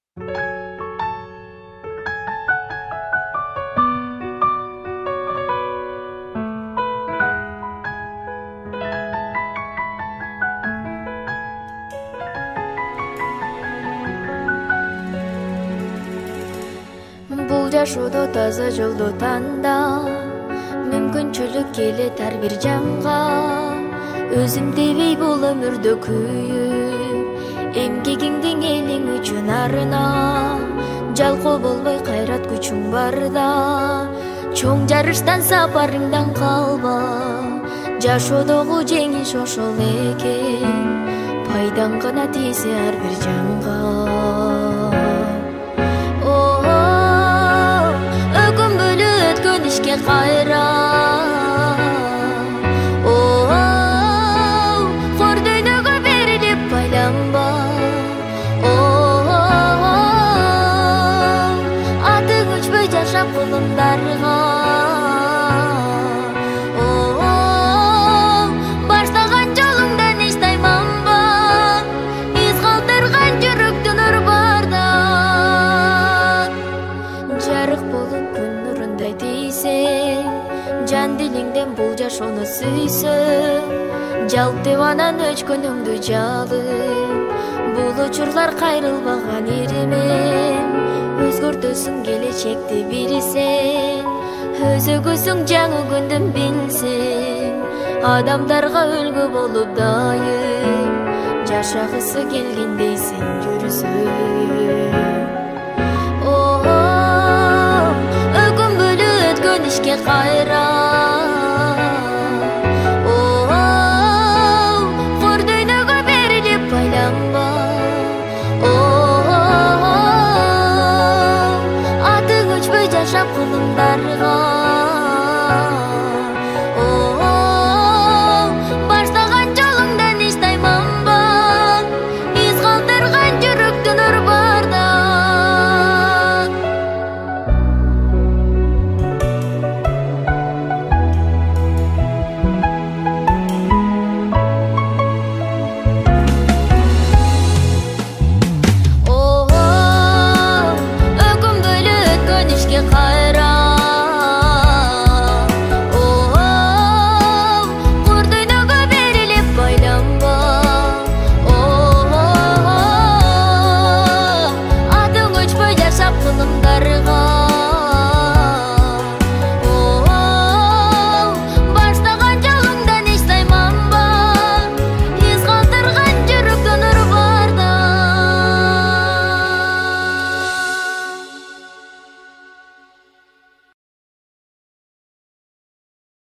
Бул жашоодо таза жолду танда, мүмкүнчүлүк келет ар бир жанга. Өзүм дебей бул өмүрдө күйүп, эмгегиңдин элиң үчүн арына. Жалкоо болбой кайрат күчүң барда, чоң жарыштан сапарыңдан калба. Жашоодогу жеңиш ошол экен, пайдаң гана тийсе ар бир жанга. Ишке кайра, кор дүйнөгө берилип байланба. Атың өчпөй жашап кулундарга, баштаган жолуңдан эч тайманба. Из калтырган жүрөктүн өр барда, жарык болуп күн нурундай тийсең, жан дилиңден бул жашоону сүйсөң, жалп деп анан өчкөнүңдү жалып, бул учурлар кайрылбаган иримен. Өзгөртөсүң келечекти билсең, өзөгөсүң жаңы күндүн билсең, адамдарга үлгү болуп дайым, жашагысы келгендей сен жүрсөң. Ишке кайра, кор дүйнөгө берилип байланба. Атың өчпөй жашап кулундарга,